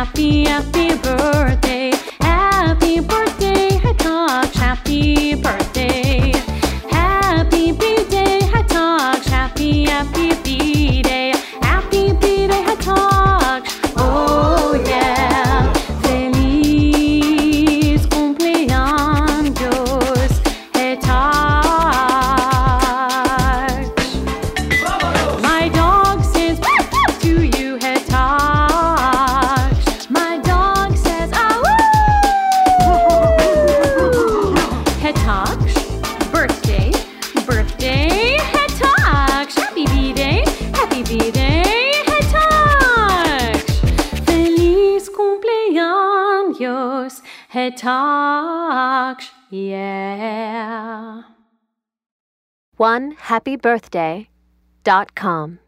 happy, happy birthday. Happy birthday, Hetoks, happy birthday. Happy B-Day, Hetoks, happy, happy B-Day. Happy B-Day, Hetoks, oh yeah. Feliz cumpleaños, Hetoks. My dog says to you, Hetoks. My dog says Hetoks, birthday, birthday, Hetoks. Happy B-Day, Hetoks. Feliz cumpleaños, Hetoks, yeah. OneHappyBirthday.com